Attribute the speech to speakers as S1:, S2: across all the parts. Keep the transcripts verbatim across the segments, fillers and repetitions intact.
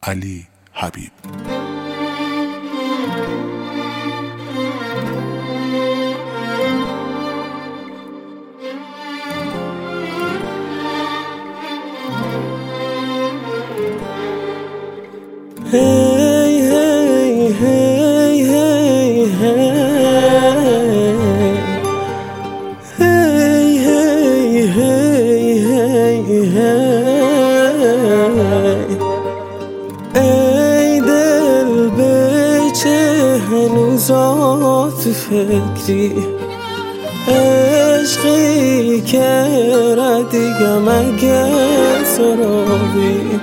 S1: علی حبیب.
S2: Hey, hey, hey, hey, hey. Hey, hey, hey, hey, hey. ای دل به چه هنوزات فکری، عشقی که ردیگه مگه سرابی.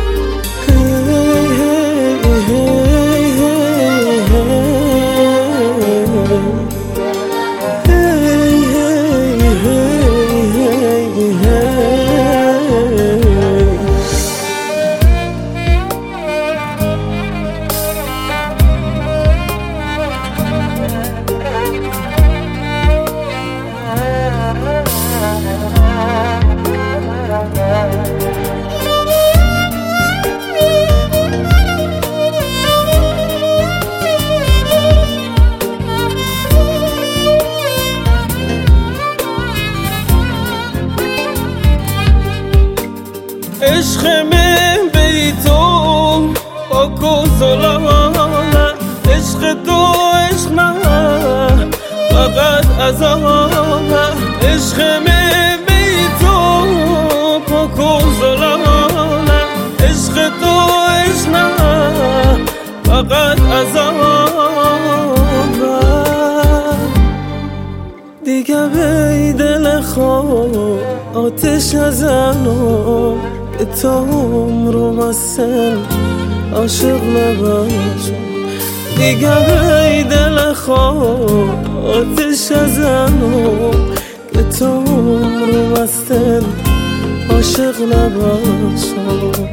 S2: عشق من بی تو با گذرانه، عشق تو عشق من فقط عذابه. عشق من بی تو با گذرانه، عشق تو عشق من فقط عذابه. دیگه به دل خود آتش نزنم، به تو عمرو مسن عاشق نباشم. دیگه به دل خود آتش نزنم، به تو عمرو مسن عاشق نباشم.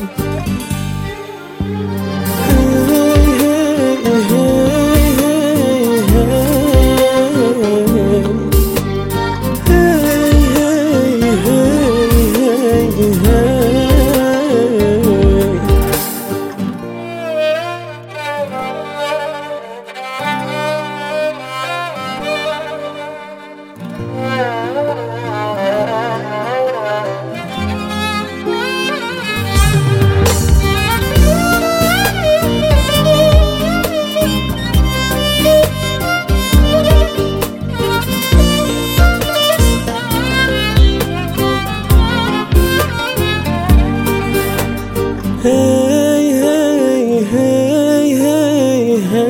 S2: Hey, hey, hey, hey,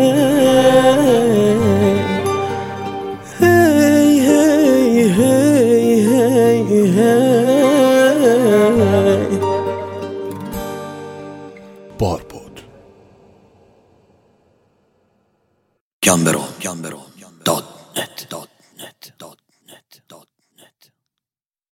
S2: hey. Hey, hey, hey, hey, hey.
S1: باربود.
S3: گمبرو گمبرو داد نت داد